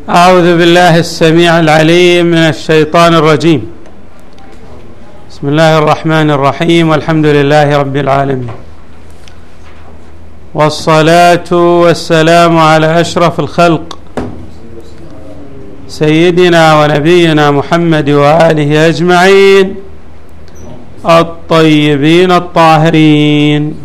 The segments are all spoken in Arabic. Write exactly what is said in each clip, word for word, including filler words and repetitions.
أعوذ بالله السميع العليم من الشيطان الرجيم. بسم الله الرحمن الرحيم، والحمد لله رب العالمين، والصلاة والسلام على أشرف الخلق سيدنا ونبينا محمد وآله أجمعين الطيبين الطاهرين،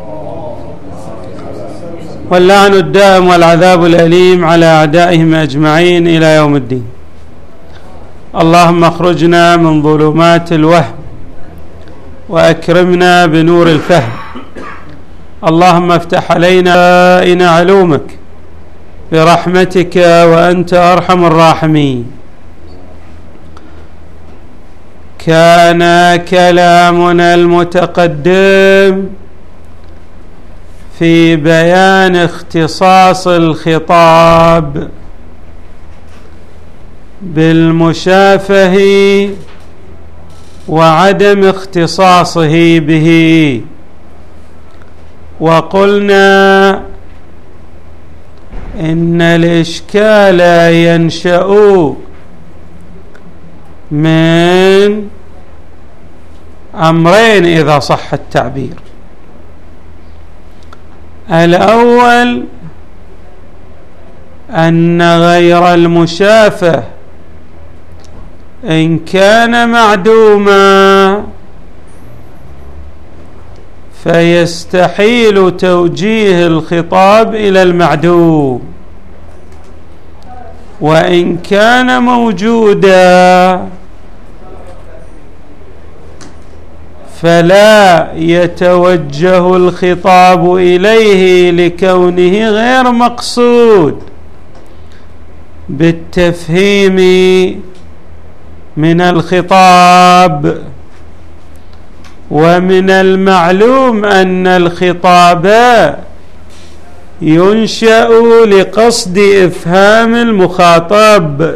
واللعن الدائم والعذاب الأليم على أعدائهم أجمعين إلى يوم الدين. اللهم اخرجنا من ظلمات الوهم وأكرمنا بنور الفهم. اللهم افتح علينا إن علومك برحمتك وأنت أرحم الراحمين. كان كلامنا المتقدم في بيان اختصاص الخطاب بالمشافه وعدم اختصاصه به، وقلنا إن الإشكال ينشأ من أمرين إذا صح التعبير. الأول أن غير المشافه إن كان معدوما فيستحيل توجيه الخطاب إلى المعدوم، وإن كان موجودا فلا يتوجه الخطاب إليه لكونه غير مقصود بالتفهيم من الخطاب. ومن المعلوم أن الخطاب ينشأ لقصد إفهام المخاطب.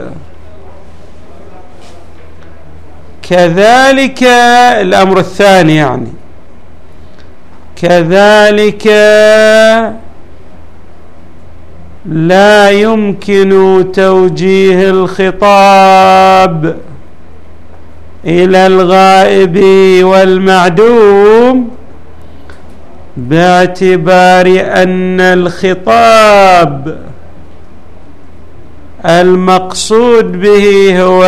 كذلك الأمر الثاني، يعني كذلك لا يمكن توجيه الخطاب إلى الغائب والمعدوم باعتبار أن الخطاب المقصود به هو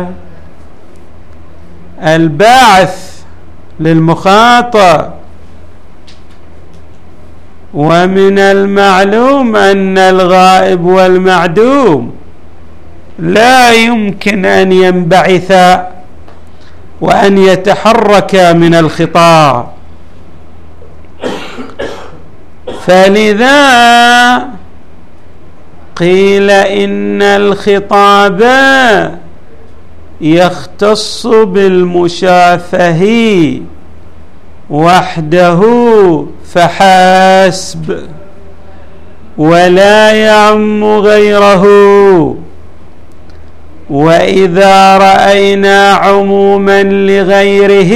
الباعث للمخاطب، ومن المعلوم أن الغائب والمعدوم لا يمكن أن ينبعث وأن يتحرك من الخطاب. فلذا قيل إن الخطاب يختص بالمشافه وحده فحسب، ولا يعم غيره. وإذا رأينا عموما لغيره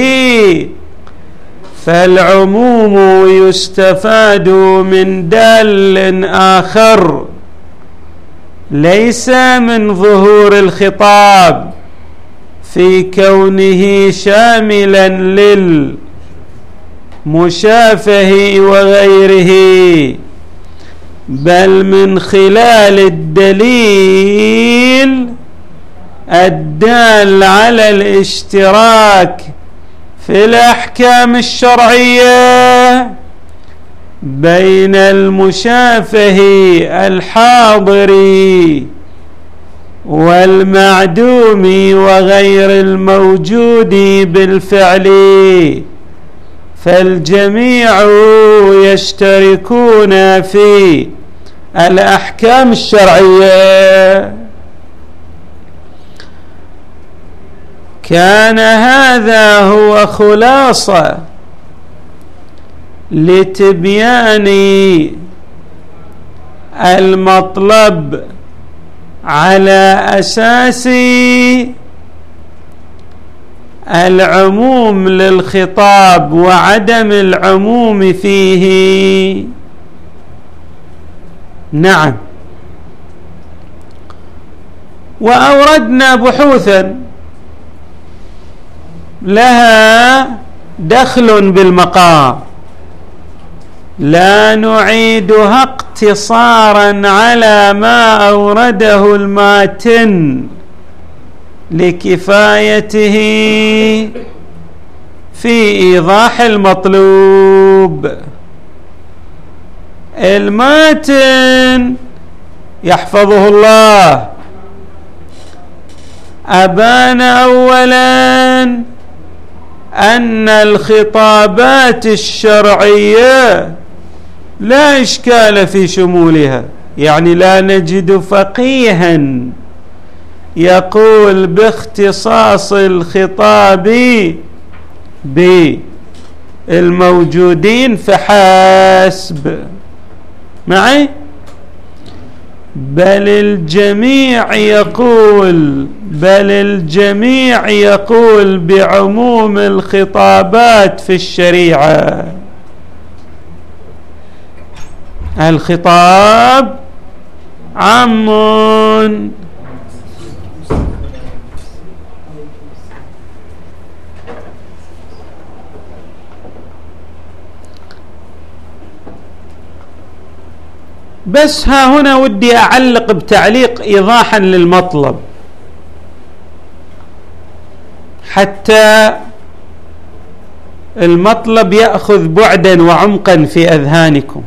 فالعموم يستفاد من دال آخر ليس من ظهور الخطاب في كونه شاملا للمشافه وغيره، بل من خلال الدليل الدال على الاشتراك في الأحكام الشرعية بين المشافه الحاضر والمعدوم وغير الموجود بالفعل، فالجميع يشتركون في الأحكام الشرعية. كان هذا هو خلاصة لتبيان المطلب على أساس العموم للخطاب وعدم العموم فيه. نعم، وأوردنا بحوثا لها دخل بالمقام، لا نعيدها اقتصارا على ما أورده الماتن لكفايته في إيضاح المطلوب. الماتن يحفظه الله أبان أولا أن الخطابات الشرعية لا إشكال في شمولها، يعني لا نجد فقيها يقول باختصاص الخطاب بالموجودين فحسب معي، بل الجميع يقول بل الجميع يقول بعموم الخطابات في الشريعة. الخطاب عام. بس ها هنا ودي أعلق بتعليق إيضاحا للمطلب حتى المطلب يأخذ بعدا وعمقا في أذهانكم.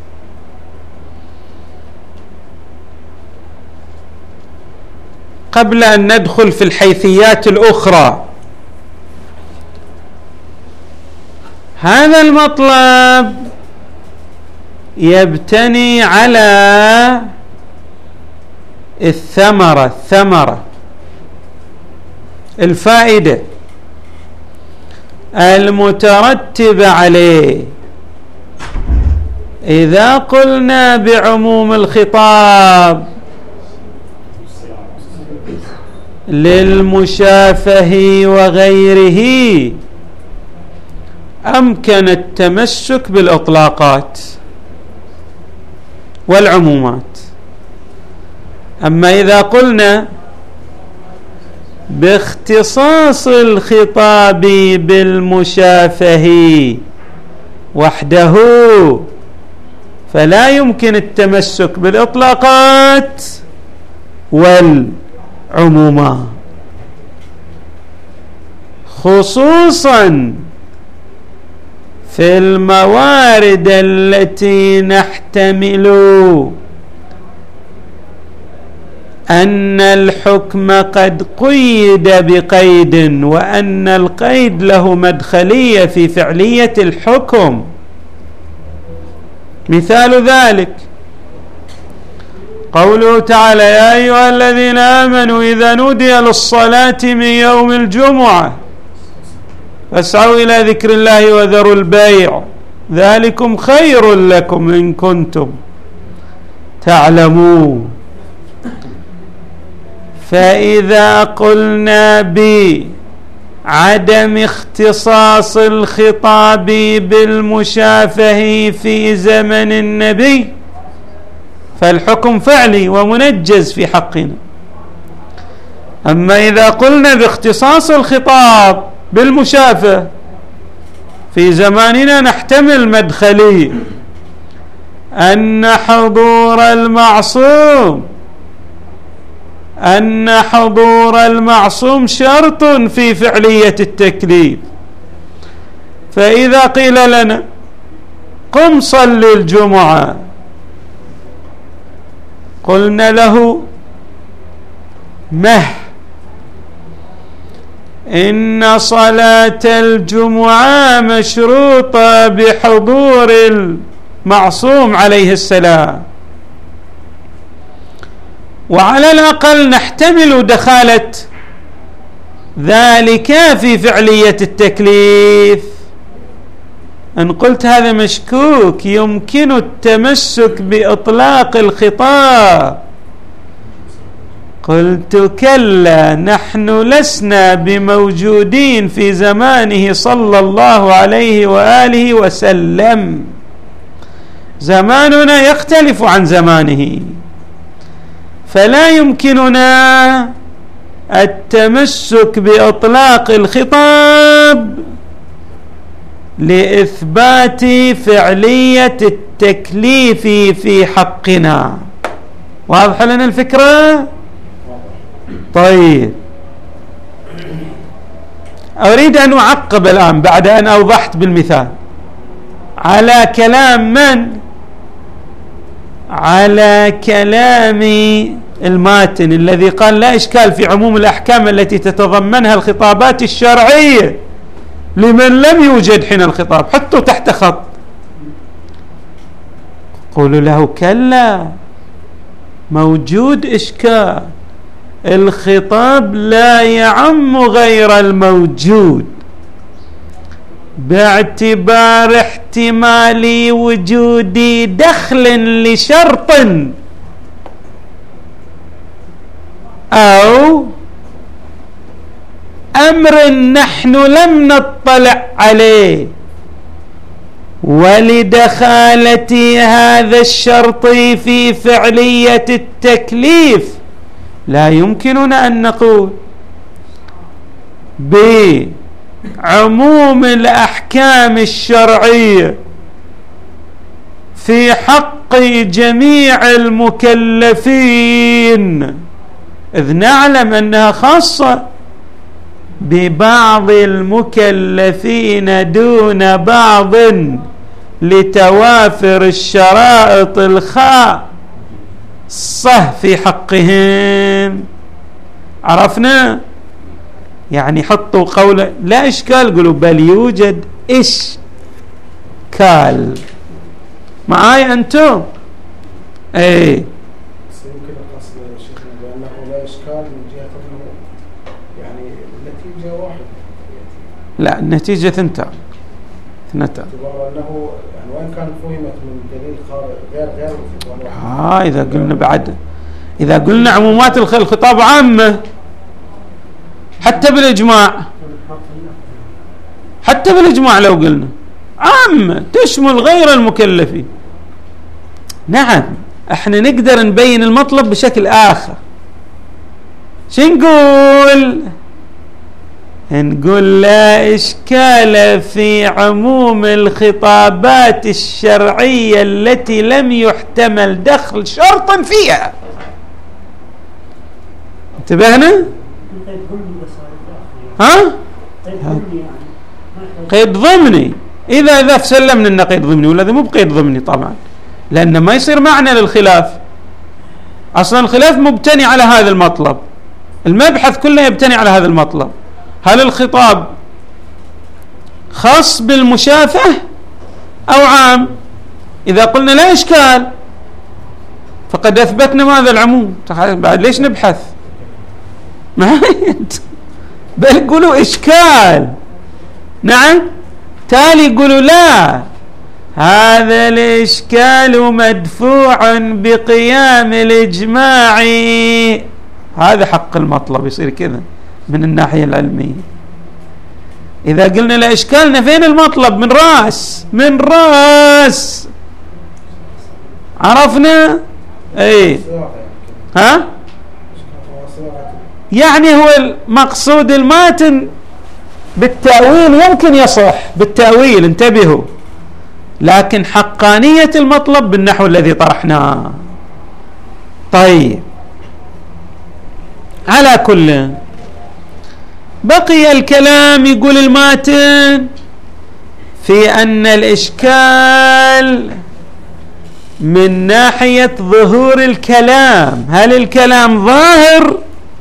قبل أن ندخل في الحيثيات الأخرى، هذا المطلب يبتني على الثمرة الثمرة الفائدة المترتبة عليه. إذا قلنا بعموم الخطاب للمشافه وغيره أمكن التمسك بالإطلاقات والعمومات. أما إذا قلنا باختصاص الخطاب بالمشافه وحده فلا يمكن التمسك بالإطلاقات والعمومات، خصوصا في الموارد التي نحتمل أن الحكم قد قيد بقيد وأن القيد له مدخلية في فعلية الحكم. مثال ذلك قوله تعالى: يا أيها الذين آمنوا إذا نودي للصلاة من يوم الجمعة فاسعوا إلى ذكر الله وذروا البيع ذلكم خير لكم إن كنتم تعلمون. فإذا قلنا بعدم اختصاص الخطاب بالمشافه في زمن النبي فالحكم فعلي ومنجز في حقنا. أما إذا قلنا باختصاص الخطاب بالمشافه في زماننا نحتمل مدخلي أن حضور المعصوم أن حضور المعصوم شرط في فعلية التكليف. فإذا قيل لنا قم صل الجمعة قلنا له مه إن صلاة الجمعة مشروطة بحضور المعصوم عليه السلام، وعلى الأقل نحتمل دخالة ذلك في فعلية التكليف. إن قلت هذا مشكوك يمكن التمسك بإطلاق الخطاب، قلت كلا، نحن لسنا بموجودين في زمانه صلى الله عليه وآله وسلم، زماننا يختلف عن زمانه. فلا يمكننا التمسك بإطلاق الخطاب لإثبات فعلية التكليف في حقنا. واضح لنا الفكرة؟ طيب، أريد أن أعقب الآن بعد أن أوضحت بالمثال على كلام من؟ على كلام الماتن الذي قال لا إشكال في عموم الأحكام التي تتضمنها الخطابات الشرعية لمن لم يوجد حين الخطاب، حطوا تحت خط. قولوا له كلا، موجود إشكال، الخطاب لا يعم غير الموجود باعتبار احتمال وجود دخل لشرط أو أمر نحن لم نطلع عليه، ولدخالة هذا الشرط في فعلية التكليف لا يمكننا أن نقول بعموم الأحكام الشرعية في حق جميع المكلفين، إذ نعلم أنها خاصة ببعض المكلفين دون بعض لتوافر الشرائط الخاصة في حقهم. عرفنا؟ يعني حطوا قول لا إشكال، قولوا بل يوجد إشكال. معاي أنتم؟ إيه، يمكن القصد شيخنا بأنه لا إشكال من جهة أنه يعني النتيجة واحدة. لا، النتيجة ثنتان اثنتان. باعتبار أنه يعني وإن كان فهمت من دليل غير غير الخطاب. آه إذا قلنا بعد، إذا قلنا عمومات الخطاب عامة حتى بالإجماع، حتى بالإجماع لو قلنا عامة تشمل غير المكلفين، نعم احنا نقدر نبين المطلب بشكل آخر. شو نقول؟ نقول لا إشكال في عموم الخطابات الشرعية التي لم يحتمل دخل شرط فيها. انتبهنا؟ ها؟ قيد ضمني. إذا إذا سلمنا إنه قيد ضمني، ولا مو بقيد ضمني طبعا، لأن ما يصير معنى للخلاف. أصلا الخلاف مبتني على هذا المطلب، المبحث كله يبتني على هذا المطلب. هل الخطاب خاص بالمشافهة أو عام؟ إذا قلنا لا إشكال فقد أثبتنا ماذا؟ العموم. بعد ليش نبحث؟ ما بل قولوا إشكال. نعم، تالي قولوا لا، هذا الإشكال مدفوع بقيام الإجماع. هذا حق المطلب، يصير كذا من الناحية العلمية. إذا قلنا لا إشكال نفينا المطلب من راس من راس. عرفنا؟ أي ها؟ يعني هو المقصود الماتن بالتأويل يمكن يصح بالتأويل، انتبهوا، لكن حقانية المطلب بالنحو الذي طرحناه. طيب، على كل بقي الكلام. يقول الماتن في أن الإشكال من ناحية ظهور الكلام، هل الكلام ظاهر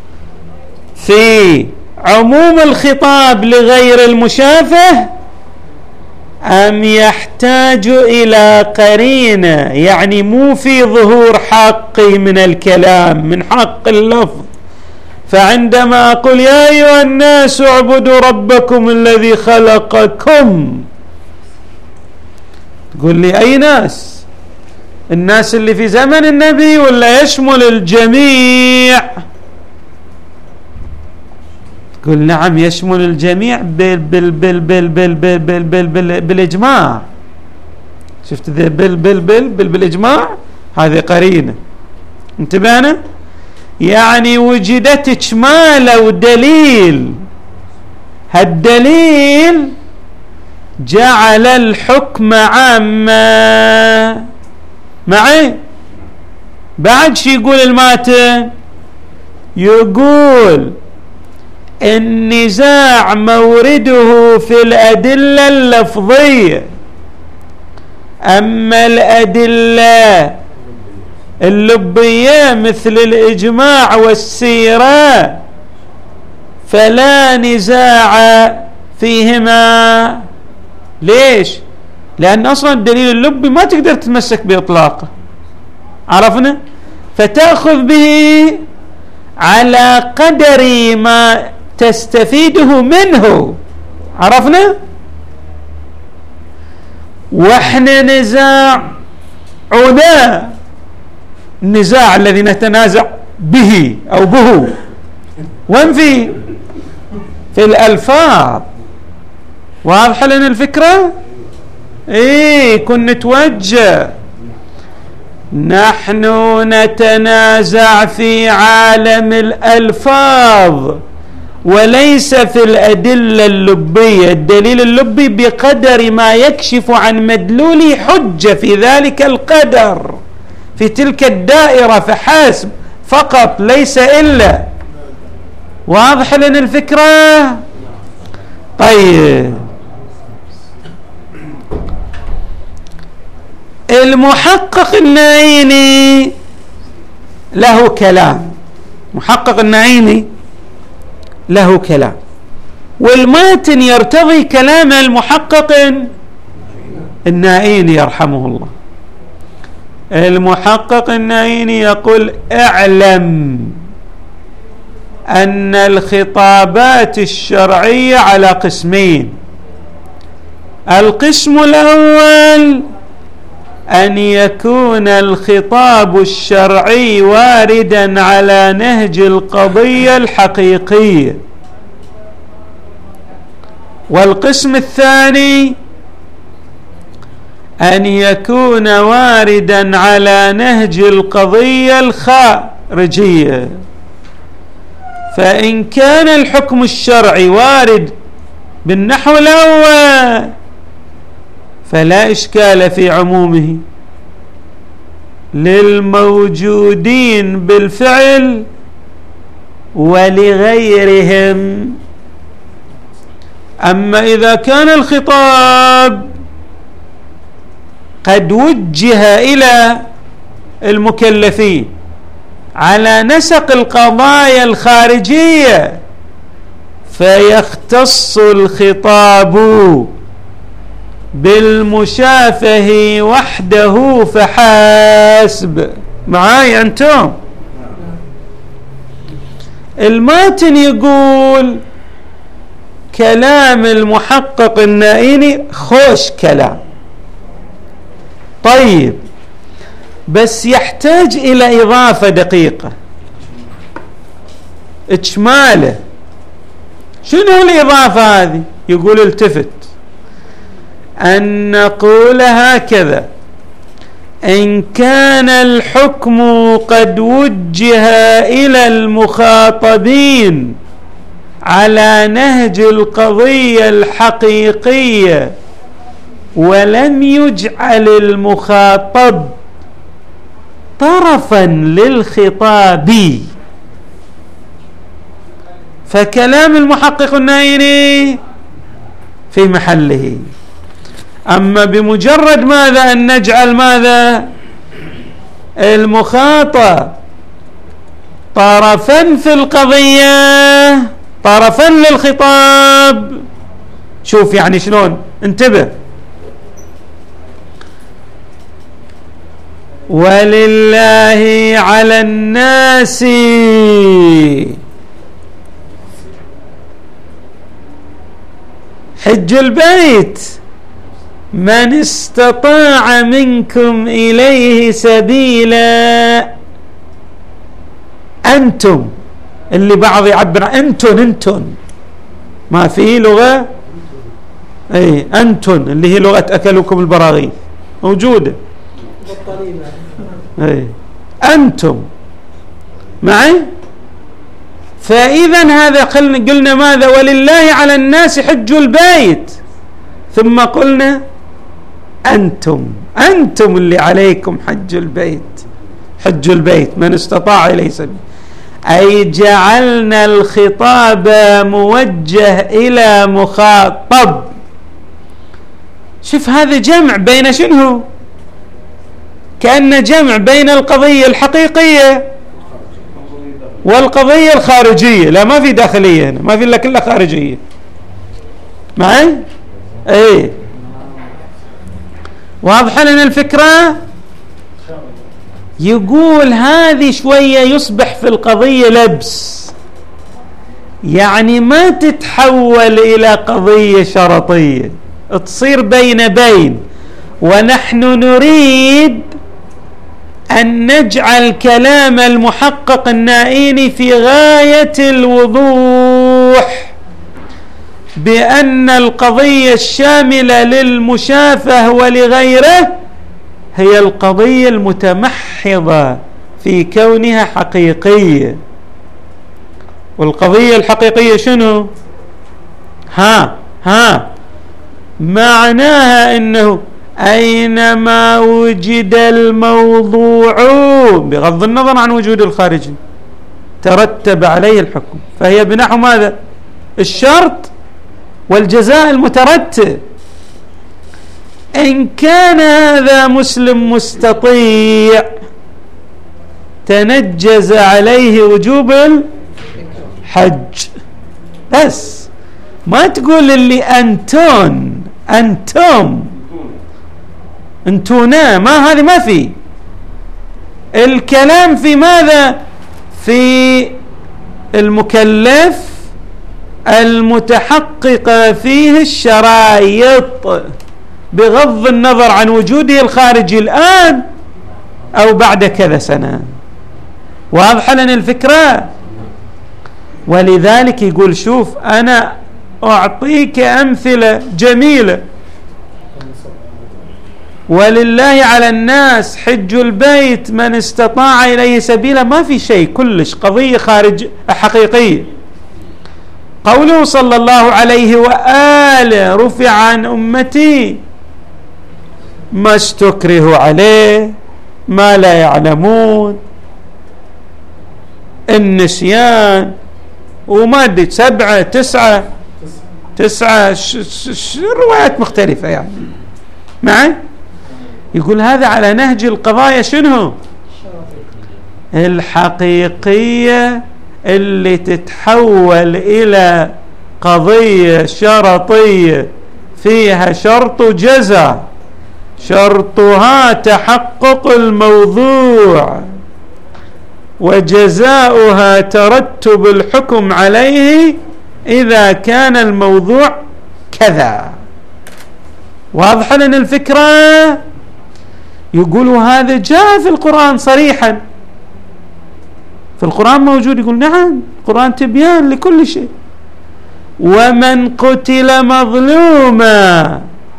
في عموم الخطاب لغير المشافه أم يحتاج إلى قرينة؟ يعني مو في ظهور حقي من الكلام، من حق اللفظ. فعندما أقول يا أيها الناس اعبدوا ربكم الذي خلقكم، تقول لي أي ناس؟ الناس اللي في زمن النبي ولا يشمل الجميع؟ تقول نعم يشمل الجميع بال بال بال بال بال بال بال بال بال بالإجماع. شفت ذا بال بال بال بال بالإجماع، هذه قرينة. انتبهنا؟ يعني وجدت إجمالة ودليل، هالدليل جعل الحكم عاما. معي؟ بعد شي يقول الماتن؟ يقول النزاع مورده في الأدلة اللفظية، أما الأدلة اللبية مثل الإجماع والسيرة فلا نزاع فيهما. ليش؟ لأن أصلا الدليل اللبي ما تقدر تتمسك بإطلاقه، عرفنا؟ فتأخذ به على قدر ما تستفيده منه، عرفنا؟ واحنا نزاعنا النزاع الذي نتنازع به أو به وين فيه؟ في الألفاظ. واضحة لنا الفكرة؟ ايه كن نتوجه. نحن نتنازع في عالم الألفاظ وليس في الأدلة اللبية. الدليل اللبي بقدر ما يكشف عن مدلول حجة في ذلك القدر في تلك الدائرة فحسب فقط، ليس إلا. واضح لنا الفكرة؟ طيب، المحقق النعيني له كلام، محقق النعيني له كلام، والماتن يرتضي كلام المحقق النعيني يرحمه الله. المحقق النعيني يقول: اعلم أن الخطابات الشرعية على قسمين. القسم الأول أن يكون الخطاب الشرعي واردا على نهج القضية الحقيقية، والقسم الثاني أن يكون واردا على نهج القضية الخارجية. فإن كان الحكم الشرعي وارد بالنحو الأول فلا إشكال في عمومه للموجودين بالفعل ولغيرهم. أما إذا كان الخطاب قد وجه إلى المكلفين على نسق القضايا الخارجية فيختص الخطاب بالمشافه وحده فحسب. معاي أنتم؟ الماتن يقول كلام المحقق النائيني خوش كلام، طيب، بس يحتاج إلى إضافة دقيقة إجماله. شنو الإضافة هذه؟ يقول التفت أن نقول هكذا: إن كان الحكم قد وجه إلى المخاطبين على نهج القضية الحقيقية ولم يجعل المخاطب طرفا للخطاب فكلام المحقق النائيني في محله. أما بمجرد ماذا أن نجعل ماذا المخاطب طرفا في القضية، طرفا للخطاب، شوف يعني شلون، انتبه: ولله على الناس حج البيت من استطاع منكم إليه سبيلا. أنتم اللي بعض يعبر أنتن أنتن ما في لغة، أي أنتن اللي هي لغة أكلكم البراغيث موجودة. أي أنتم معي؟ فإذا هذا قلنا ماذا؟ ولله على الناس حج البيت، ثم قلنا أنتم أنتم اللي عليكم حج البيت، حج البيت من استطاع إليه سبيل، أي جعلنا الخطاب موجه إلى مخاطب. شوف هذا جمع بين شنو؟ كأن جمع بين القضية الحقيقية والقضية الخارجية. لا ما في داخلية هنا، ما في إلا كلها خارجية. معي؟ ايه واضحة لنا الفكرة؟ يقول هذه شوية يصبح في القضية لبس، يعني ما تتحول إلى قضية شرطية، تصير بين بين. ونحن نريد أن نجعل كلام المحقق النائيني في غاية الوضوح بأن القضية الشاملة للمشافه ولغيره هي القضية المتمحضة في كونها حقيقية. والقضية الحقيقية شنو؟ ها ها معناها أنه أينما وجد الموضوع بغض النظر عن وجود الخارجي ترتب عليه الحكم، فهي بنحو ماذا؟ الشرط والجزاء المترتب. إن كان هذا مسلم مستطيع تنجز عليه وجوب الحج، بس ما تقول اللي أنتون أنتم أنتونا، ما هذه ما في. الكلام في ماذا؟ في المكلف المتحققة فيه الشرائط بغض النظر عن وجوده الخارجي الآن أو بعد كذا سنة. واضحة لنا الفكرة؟ ولذلك يقول شوف أنا أعطيك أمثلة جميلة. ولله على الناس حج البيت من استطاع إليه سبيلا، ما في شيء، كلش قضية خارج حقيقية. قوله صلى الله عليه وآله رفع عن أمتي ما استكره عليه، ما لا يعلمون، النسيان، ومادة سبعة تسعة تسعة ش ش ش روايات مختلفة يعني. معي؟ يقول هذا على نهج القضايا شنو؟ الحقيقية اللي تتحول إلى قضية شرطية فيها شرط جزاء، شرطها تحقق الموضوع وجزاؤها ترتب الحكم عليه إذا كان الموضوع كذا. واضح لنا الفكرة؟ يقولوا هذا جاء في القرآن صريحا، في القرآن موجود. يقول نعم، القرآن تبيان لكل شيء. ومن قتل مظلوما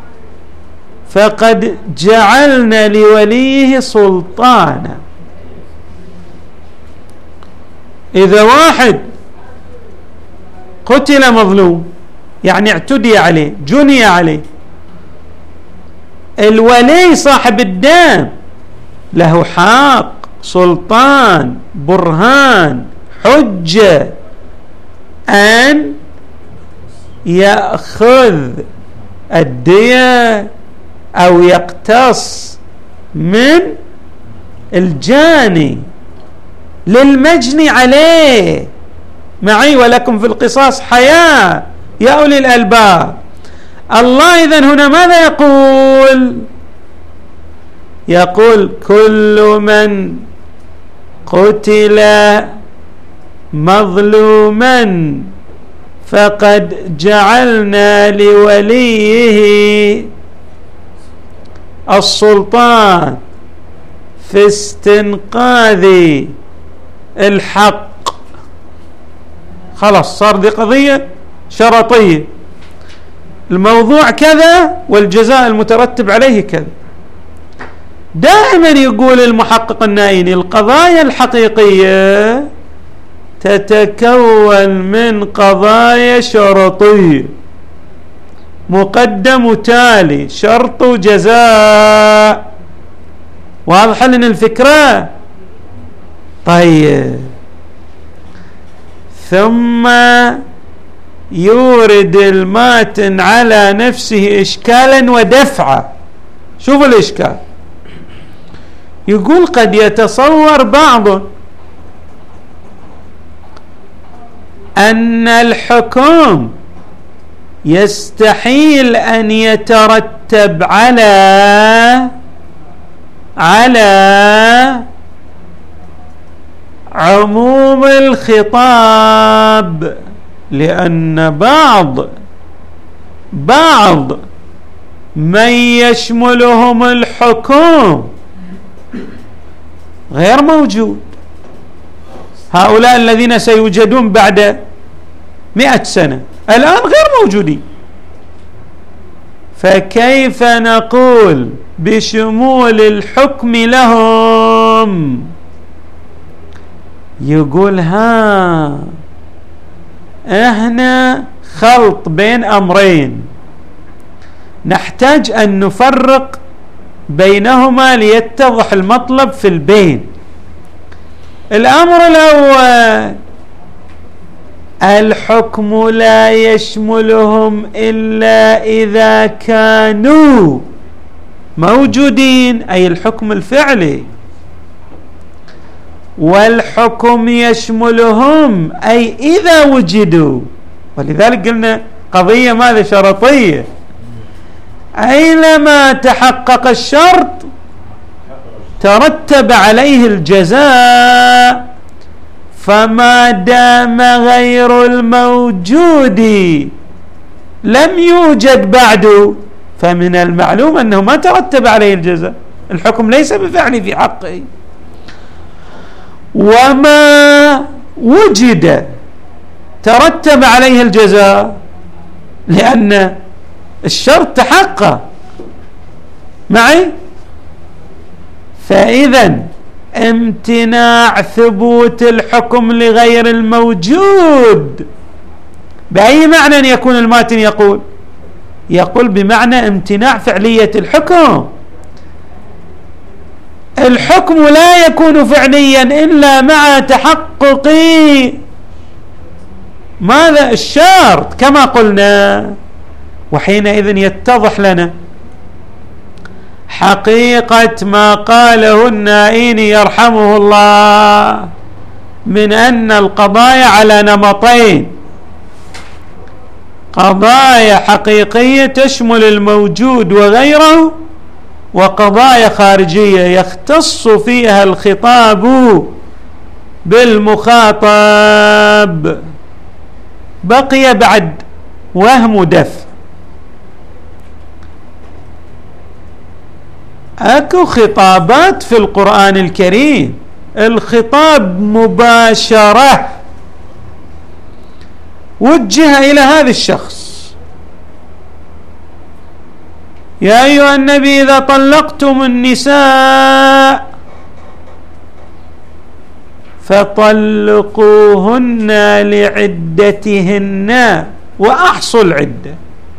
فقد جعلنا لوليه سلطانا. إذا واحد قتل مظلوم يعني اعتدي عليه، جني عليه، الولي صاحب الدم له حق، سلطان، برهان، حجة أن يأخذ الدية أو يقتص من الجاني للمجني عليه. معي؟ ولكم في القصاص حياة يا أولي الألباب. الله إذن هنا ماذا يقول؟ يقول كل من قتل مظلوما فقد جعلنا لوليه السلطان في استنقاذ الحق. خلاص صار دي قضية شرطية، الموضوع كذا والجزاء المترتب عليه كذا. دائما يقول المحقق النائيني القضايا الحقيقية تتكون من قضايا شرطية، مقدم وتالي، شرط وجزاء. واضح لنا الفكرة؟ طيب، ثم يورد الماتن على نفسه إشكالا ودفعا. شوفوا الإشكال، يقول قد يتصور بعض أن الحكم يستحيل أن يترتب على على عموم الخطاب، لأن بعض بعض من يشملهم الحكم غير موجود. هؤلاء الذين سيوجدون بعد مئة سنة الآن غير موجودين، فكيف نقول بشمول الحكم لهم؟ يقول ها احنا خلط بين أمرين، نحتاج أن نفرق بينهما ليتضح المطلب في البين. الأمر الأول، الحكم لا يشملهم إلا إذا كانوا موجودين، أي الحكم الفعلي، والحكم يشملهم أي إذا وجدوا. ولذلك قلنا قضية ماذا؟ شرطية. أينما تحقق الشرط ترتب عليه الجزاء، فما دام غير الموجود لم يوجد بعد، فمن المعلوم أنه ما ترتب عليه الجزاء، الحكم ليس بفعل في حقه. وما وجد ترتب عليه الجزاء لأن الشرط تحقق معي. فإذا امتناع ثبوت الحكم لغير الموجود بأي معنى يكون الماتن يقول؟ يقول بمعنى امتناع فعلية الحكم. الحكم لا يكون فعليا إلا مع تحقق ماذا؟ الشرط كما قلنا. وحينئذ يتضح لنا حقيقة ما قاله النائيني يرحمه الله من أن القضايا على نمطين: قضايا حقيقية تشمل الموجود وغيره، وقضايا خارجية يختص فيها الخطاب بالمخاطب. بقي بعد وهم دفع. اكو خطابات في القرآن الكريم الخطاب مباشرة وجه إلى هذا الشخص: يا أيها النبي إذا طلقتم النساء فطلقوهن لعدتهن وأحصوا العدة.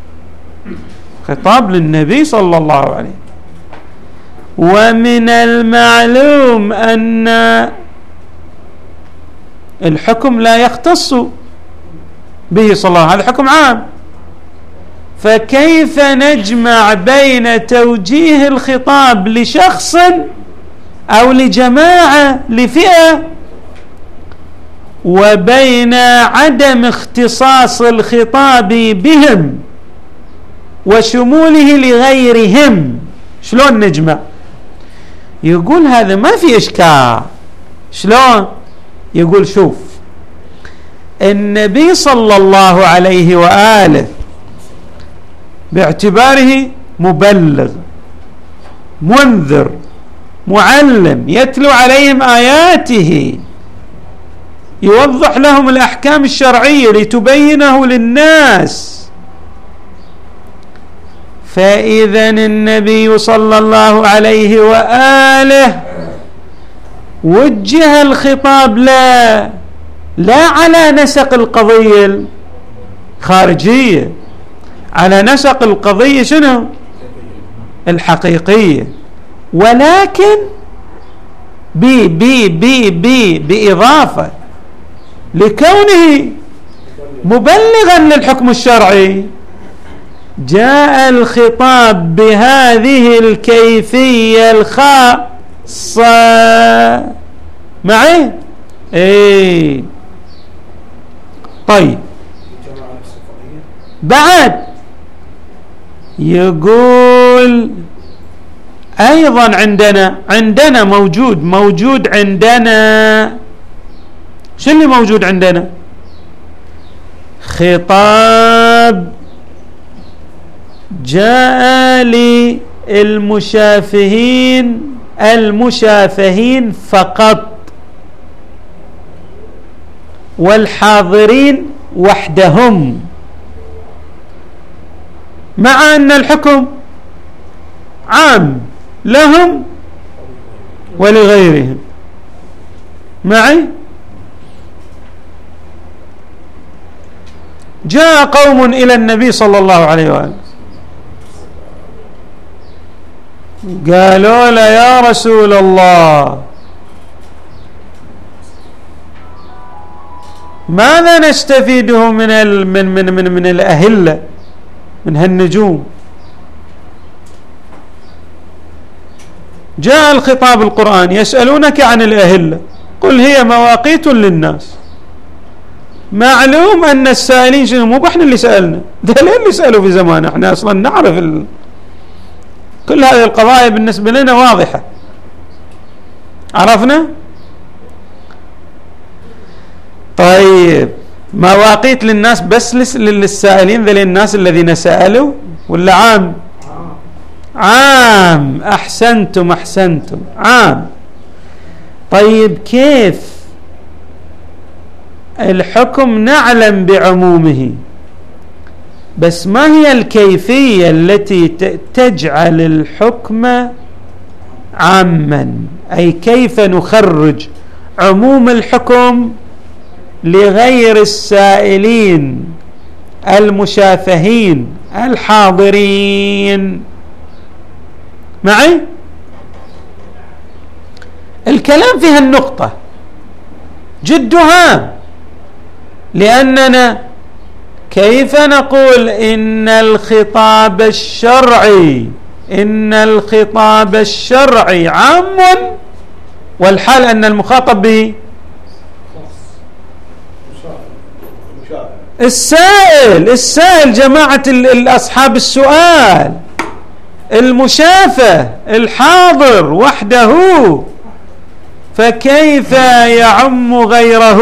خطاب للنبي صلى الله عليه وسلم. ومن المعلوم أن الحكم لا يختص به صلى الله عليه وسلم، هذا حكم عام. فكيف نجمع بين توجيه الخطاب لشخص أو لجماعة لفئة وبين عدم اختصاص الخطاب بهم وشموله لغيرهم؟ شلون نجمع؟ يقول هذا ما في إشكال. شلون؟ يقول شوف، النبي صلى الله عليه وآله باعتباره مبلغ منذر معلم يتلو عليهم آياته، يوضح لهم الأحكام الشرعية لتبينه للناس. فإذا النبي صلى الله عليه وآله وجه الخطاب له لا على نسق القضية الخارجية، على نسق القضية شنو؟ الحقيقية، ولكن بي بي بي بي بإضافة لكونه مبلغا للحكم الشرعي جاء الخطاب بهذه الكيفية الخاصة معي. ايه طيب بعد يقول ايضا عندنا عندنا موجود موجود عندنا شو اللي موجود عندنا؟ خطاب جاء للمشافهين المشافهين فقط والحاضرين وحدهم، مع أن الحكم عام لهم ولغيرهم. معي؟ جاء قوم إلى النبي صلى الله عليه وآله قالوا له يا رسول الله ماذا نستفيده من ال من من من, من الأهلة من هالنجوم؟ جاء الخطاب القرآني يسألونك عن الأهلة قل هي مواقيت للناس. معلوم أن السائلين شنو؟ مو احنا اللي سألنا، ده اللي سألوا في زمان، احنا أصلا نعرف ال... كل هذه القضايا بالنسبة لنا واضحة، عرفنا. طيب مواقيت للناس بس للسائلين ذل الناس الذين سألوا ولا عام؟ عام. أحسنتم أحسنتم عام. طيب كيف الحكم نعلم بعمومه، بس ما هي الكيفية التي تجعل الحكم عاما؟ أي كيف نخرج عموم الحكم لغير السائلين المشافهين الحاضرين؟ معي؟ الكلام في هالنقطة جد هام، لأننا كيف نقول إن الخطاب الشرعي إن الخطاب الشرعي عام والحال أن المخاطب به السائل السائل جماعة أصحاب السؤال، المشافه الحاضر وحده، فكيف يعم غيره؟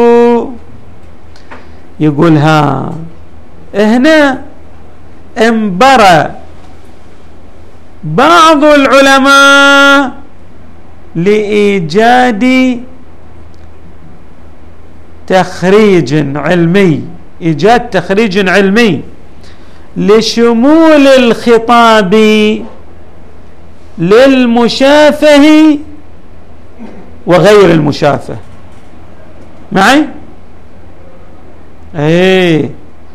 يقول ها هنا انبرى بعض العلماء لإيجاد تخريج علمي إيجاد تخريج علمي لشمول الخطاب للمشافه وغير المشافه. معي؟ ايه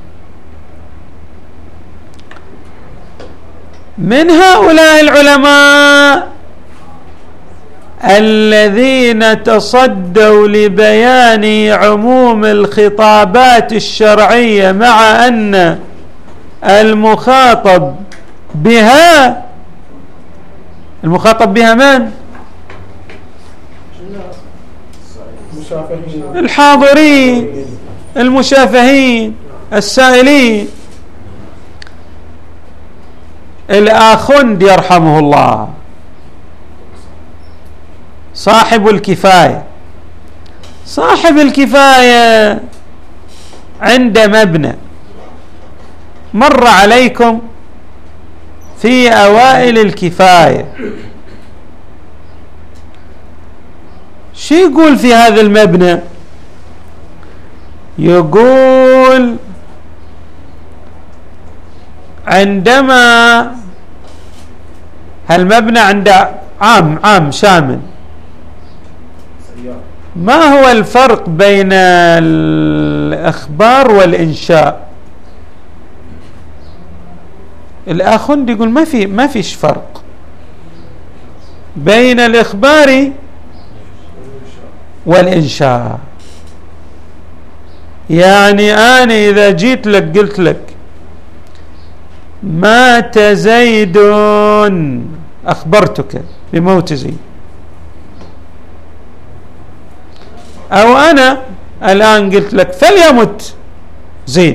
من هؤلاء العلماء الذين تصدوا لبيان عموم الخطابات الشرعية مع أن المخاطب بها المخاطب بها من؟ الحاضرين المشافهين السائلين. الآخند يرحمه الله صاحب الكفاية صاحب الكفاية عند مبنى مر عليكم في أوائل الكفاية، شو يقول في هذا المبنى؟ يقول عندما هالمبنى عنده عام عام شامل ما هو الفرق بين الإخبار والإنشاء؟ الآخوندي يقول ما في ما فيش فرق بين الإخبار والإنشاء. يعني أنا إذا جيت لك قلت لك مات زيد، أخبرتك بموت زيد، أو أنا الآن قلت لك فليمت زيد،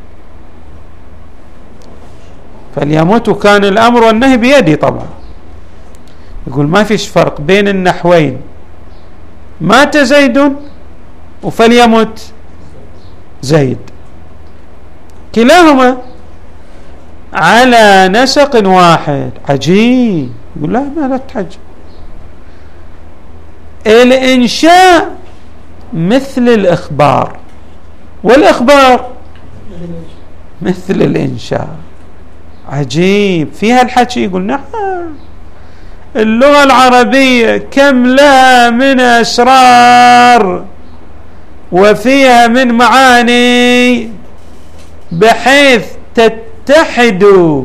فليمت، وكان الأمر والنهي بيدي طبعا. يقول ما فيش فرق بين النحوين، مات زيد وفليمت زيد، كلاهما على نسق واحد. عجيب. يقول لا ما لا تحج. الإنشاء مثل الإخبار، والإخبار مثل الإنشاء. عجيب فيها الحكي. يقول نعم، اللغة العربية كم لها من أسرار وفيها من معاني، بحيث تتحد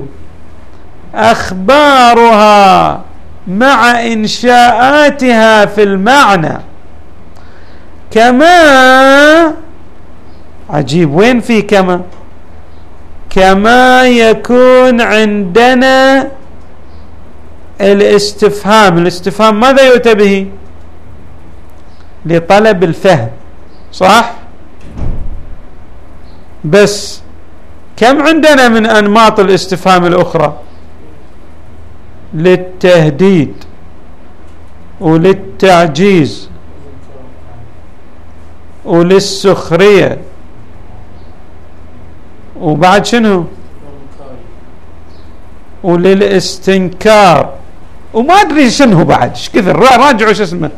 أخبارها مع إنشاءاتها في المعنى. كما، عجيب، وين في كما؟ كما يكون عندنا الاستفهام. الاستفهام ماذا يؤتى به؟ لطلب الفهم، صح؟ بس كم عندنا من أنماط الاستفهام الأخرى؟ للتهديد وللتعجيز وللسخرية، وبعد شنو؟ وللاستنكار، وما أدري شنو بعد، ايش كثر. راجعوا شو اسمه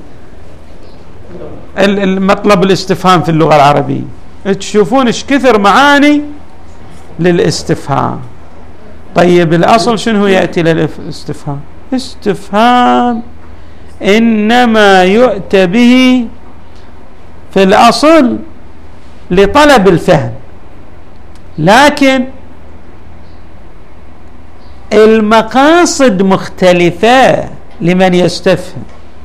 المطلب الاستفهام في اللغة العربية، تشوفون ايش كثر معاني للاستفهام. طيب الأصل شنو يأتي للاستفهام؟ استفهام إنما يؤتى به في الأصل لطلب الفهم، لكن المقاصد مختلفة لمن يستفهم.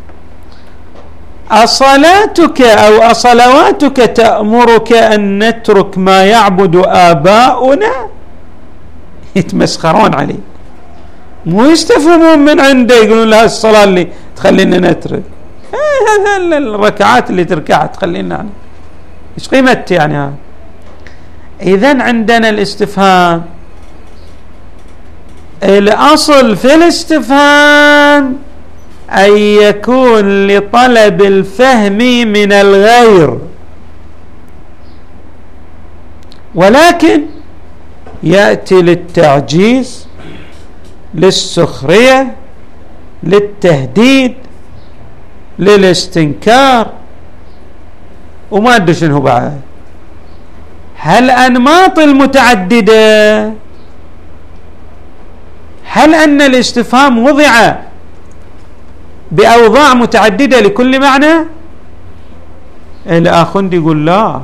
أصلاتك أو أصلواتك تأمرك أن نترك ما يعبد آباؤنا، يتمسخرون عليه، مو يستفهمون من عنده، يقولون لها الصلاة اللي تخلينا نترك، هذا الركعات اللي تركعها تخلينا يعني ايش قيمتها يعني هذا؟ إذن عندنا الاستفهام، الأصل في الاستفهام أن يكون لطلب الفهم من الغير، ولكن يأتي للتعجيز، للسخرية، للتهديد، للاستنكار، وما أدري شنو بعد. هل أنماط المتعددة، هل أن الاستفهام وضع بأوضاع متعددة لكل معنى؟ الآخوندي يقول لا،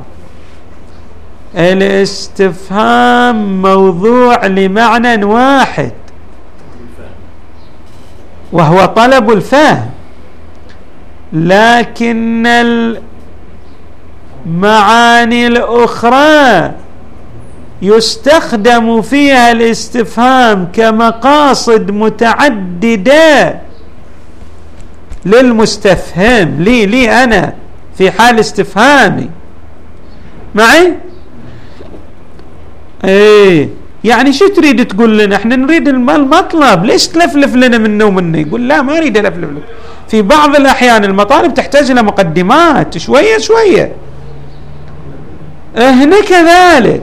الاستفهام موضوع لمعنى واحد وهو طلب الفهم، لكن المعاني الأخرى يستخدم فيها الاستفهام كمقاصد متعددة للمستفهم، لي لي أنا في حال استفهامي معي. ايه يعني شو تريد تقول لنا؟ احنا نريد المطلب، ليش تلفلف لنا منه ومنه؟ يقول لا ما اريد الفلف لك. في بعض الأحيان المطالب تحتاج إلى مقدمات شوية شوية. هنا كذلك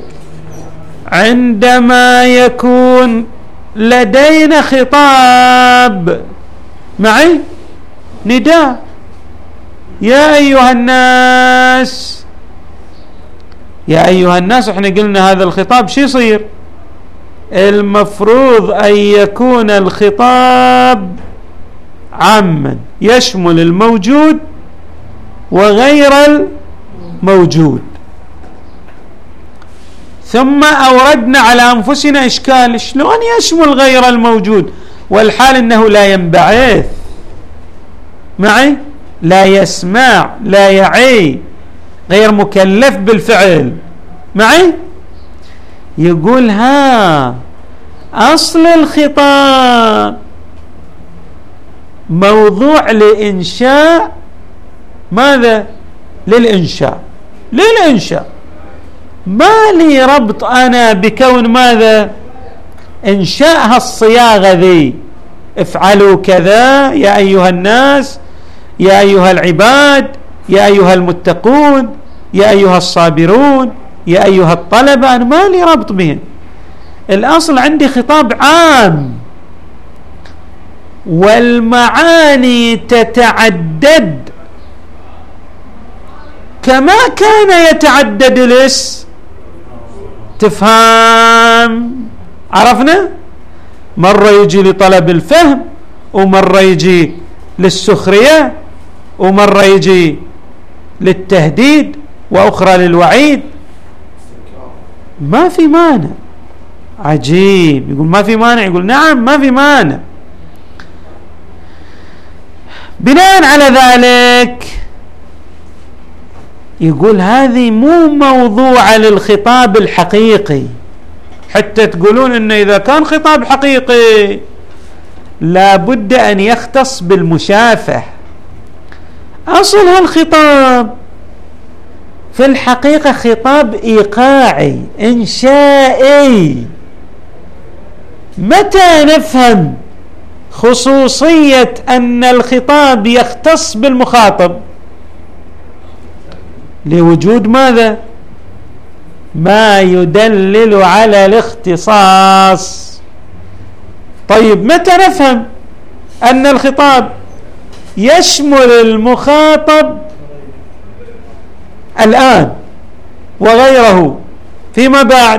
عندما يكون لدينا خطاب معي، نداء، يا أيها الناس، يا أيها الناس، احنا قلنا هذا الخطاب شو يصير؟ المفروض أن يكون الخطاب عاما يشمل الموجود وغير الموجود. ثم أوردنا على أنفسنا إشكال، شلون يشمل غير الموجود والحال أنه لا ينبعث معي، لا يسمع، لا يعي، غير مكلف بالفعل معي. يقول ها أصل الخطاب موضوع لإنشاء ماذا؟ للإنشاء، للإنشاء، ما لي ربط أنا بكون ماذا؟ إنشاء هالصياغة ذي، افعلوا كذا يا أيها الناس، يا أيها العباد، يا أيها المتقون، يا أيها الصابرون، يا أيها الطلبة، أنا ما لي ربط بهم. الأصل عندي خطاب عام، والمعاني تتعدد كما كان يتعدد الاسم. تفهم؟ عرفنا؟ مرة يجي لطلب الفهم، ومرة يجي للسخرية، ومرة يجي للتهديد، وأخرى للوعيد. ما في مانع. عجيب. يقول ما في مانع، يقول نعم ما في مانع. بناء على ذلك يقول هذه مو موضوعة للخطاب الحقيقي، حتى تقولون إنه إذا كان خطاب حقيقي لا بد أن يختص بالمشافة. أصل هالخطاب في الحقيقة خطاب إيقاعي إنشائي. متى نفهم خصوصية أن الخطاب يختص بالمخاطب؟ لوجود ماذا؟ ما يدلل على الاختصاص. طيب متى نفهم أن الخطاب يشمل المخاطب الآن وغيره فيما بعد؟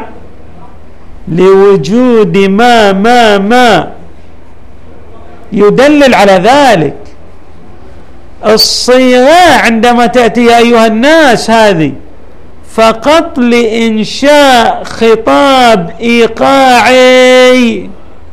لوجود ما ما ما يدلل على ذلك. الصيغة عندما تأتي يا أيها الناس هذه فقط لإنشاء خطاب إيقاعي.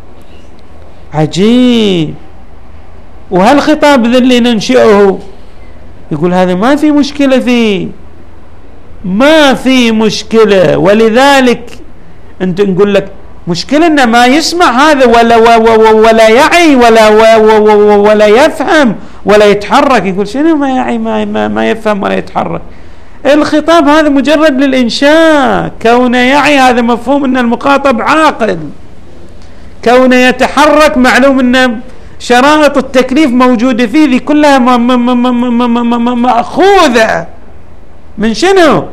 عجيب. وهالخطاب ذا اللي ننشئه يقول هذا ما في مشكلة فيه، ما في مشكلة. ولذلك أنت نقول لك مشكلة إنه ما يسمع هذا ولا ولا يعي ولا ولا يفهم ولا يتحرك. يقول شنو ما يعي ما, ما, ما يفهم ولا يتحرك؟ الخطاب هذا مجرد للإنشاء. كونه يعي هذا مفهوم أن المخاطب عاقل، كونه يتحرك معلوم أن شرائط التكليف موجودة فيه، ذي كلها مأخوذة من شنو؟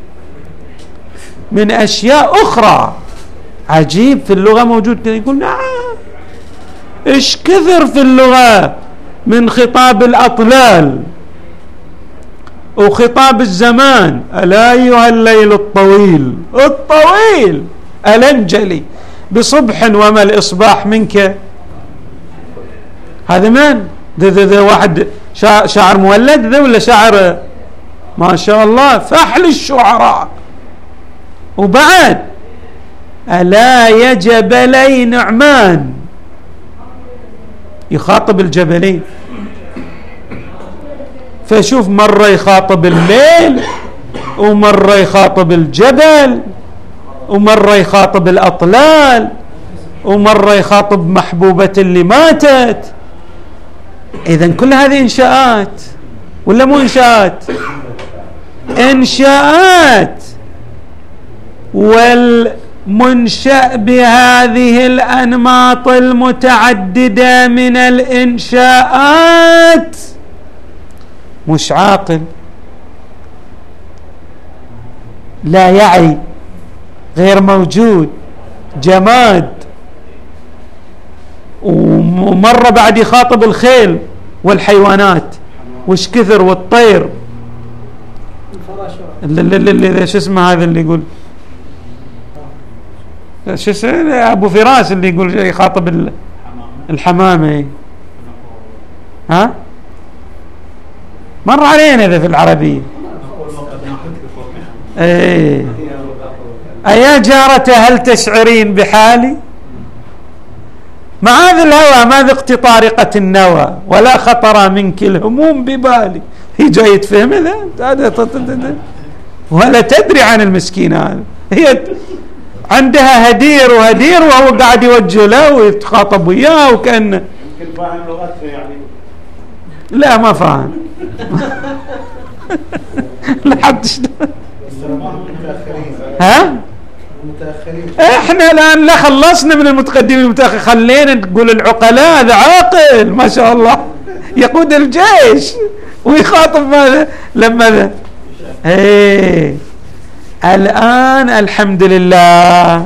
من أشياء أخرى. عجيب. في اللغة موجود كذا. يقول نعم، إيش كثر في اللغة من خطاب الأطلال وخطاب الزمان. ألا أيها الليل الطويل الطويل ألنجلي بصبح وما الإصباح منك. هذا من؟ ذا ذا ذا واحد شاعر مولد ذا ولا شاعر ما شاء الله فحل الشعراء. وبعد ألا يا جبلي نعمان، يخاطب الجبلين. فشوف مرة يخاطب الليل، ومرة يخاطب الجبل، ومرة يخاطب الأطلال، ومرة يخاطب محبوبة اللي ماتت. إذن كل هذه إنشاءات ولا مو إنشاءات؟ إنشاءات. والمنشأ بهذه الأنماط المتعددة من الإنشاءات مش عاقل، لا يعي، غير موجود، جماد. ومرة بعد يخاطب الخيل والحيوانات وش كثر والطير. اللي, اللي, اللي شو اسمه هذا اللي يقول شو اسمه أبو فراس اللي يقول يخاطب الحمامة. ها مر علينا ذا في العربية. ايه أيا جارة هل تشعرين بحالي معاذ الهوى ما ذقت طارقة النوى ولا خطر منك الهموم ببالي. هي جاي تفهم ذا ولا تدري عن المسكين هذا. هي عندها هدير وهدير وهو قاعد يوجه له ويتخاطب وياه وكأنه يمكن فاهم لغته يعني. لا ما فاهم. لا حد ها المتأخرين. احنا الان لا خلصنا من المتقدمين المتأخرين، خلينا نقول العقلاء. هذا عاقل ما شاء الله يقود الجيش ويخاطب ماذا لما ذا. ايه الان الحمد لله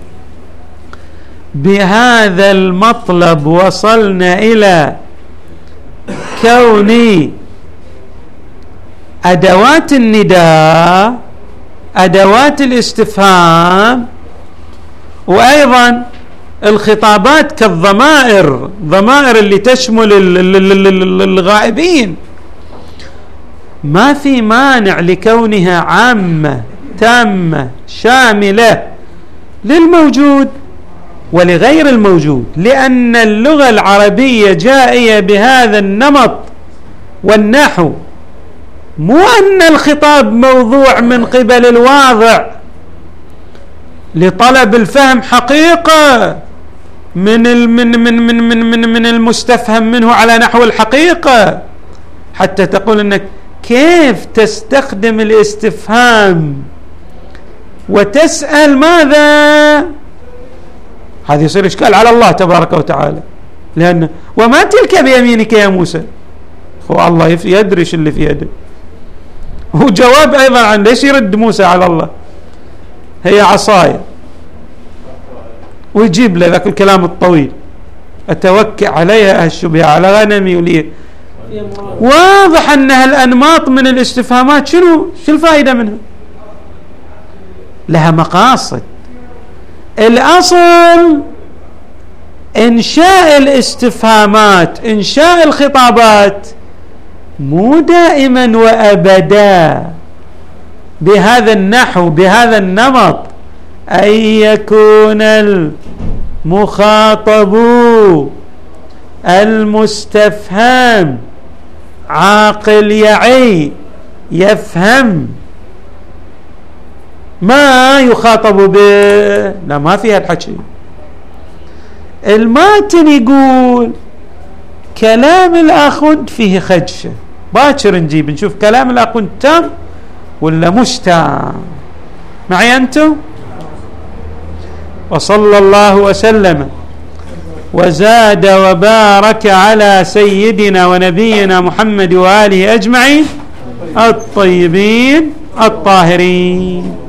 بهذا المطلب وصلنا الى كون ادوات النداء ادوات الاستفهام وايضا الخطابات كالضمائر، ضمائر اللي تشمل الغائبين، ما في مانع لكونها عامة تامة شاملة للموجود ولغير الموجود، لأن اللغة العربية جائية بهذا النمط والنحو. مو أن الخطاب موضوع من قبل الواضع لطلب الفهم حقيقة من من من من من من, من المستفهم منه على نحو الحقيقة، حتى تقول أنك كيف تستخدم الاستفهام وتسأل ماذا. هذا يصير إشكال على الله تبارك وتعالى، لأن وما تلك بيمينك يا موسى، هو الله يدري شو اللي في يده. هو جواب أيضا عن ليش يرد موسى على الله، هي عصايا، ويجيب له ذاك الكلام الطويل، أتوكئ عليها الشبهة على غنمي ولي. واضح أن هالأنماط من الاستفهامات شنو شو الفائدة منها؟ لها مقاصد. الأصل إنشاء الاستفهامات، إنشاء الخطابات مو دائما وأبدا بهذا النحو بهذا النمط، أن يكون المخاطب المستفهم عاقل يعي يفهم ما يخاطب به. لا ما فيها الحكي. الماتن يقول كلام الأخوند فيه خدشة، باكر نجيب نشوف كلام الأخوند تام ولا مش تام. معي أنتم؟ وصلى الله وسلم وزاد وبارك على سيدنا ونبينا محمد وآله أجمعين الطيبين الطاهرين.